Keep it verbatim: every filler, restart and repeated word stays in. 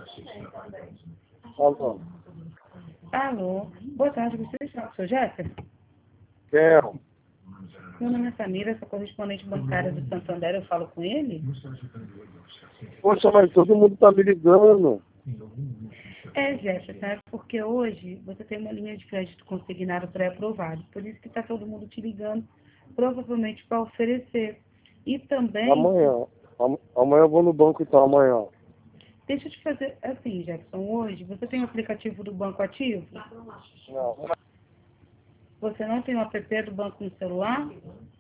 Alô, Alô, boa tarde, você está com o seu Jefferson? quero. Meu nome é Samira, sou correspondente bancária do Santander, eu falo com ele? Poxa, mas todo mundo tá me ligando. É, Jefferson, é porque hoje você tem uma linha de crédito consignado pré-aprovado, por isso que está todo mundo te ligando, provavelmente para oferecer. E também, Amanhã. Am- Amanhã eu vou no banco então, amanhã. deixa eu te fazer assim, Jefferson, hoje você tem o aplicativo do banco ativo? Não. Você não tem o app do banco no celular?